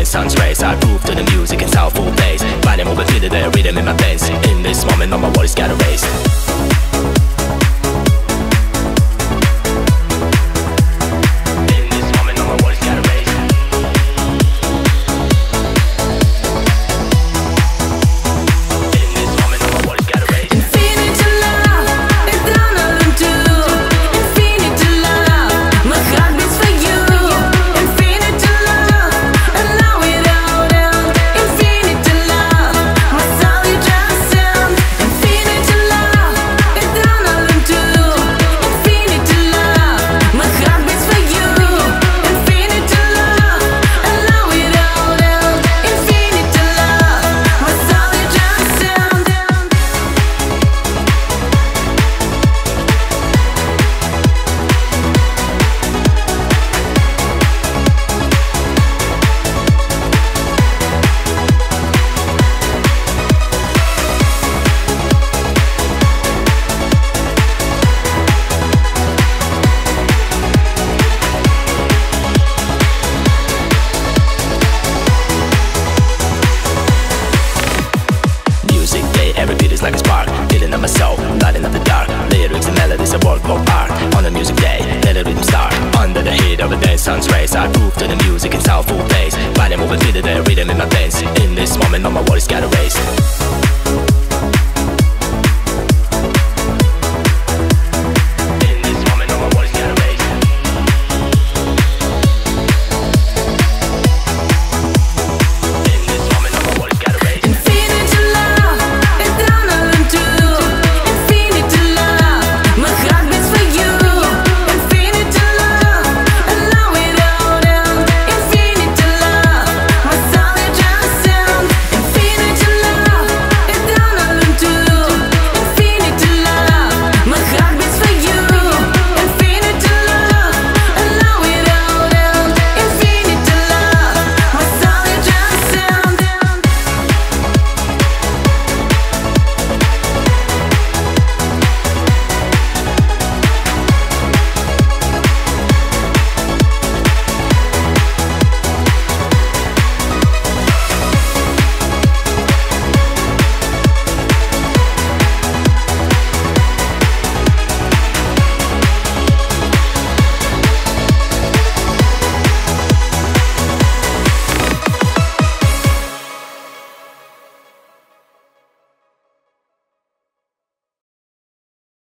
sun's rays. I groove to the music in soulful bass. Body moving, feel the rhythm in my veins. In this moment, all my worries got erased. Every beat is like a spark, feeling up my soul, lighting up the dark. Lyrics and melodies, a work of art. On a music day, let the rhythm start. Under the heat of the dance sun's rays, I groove to the music in soulful bass. Body moving, feel the rhythm in my veins. In this moment, all my worries got erased.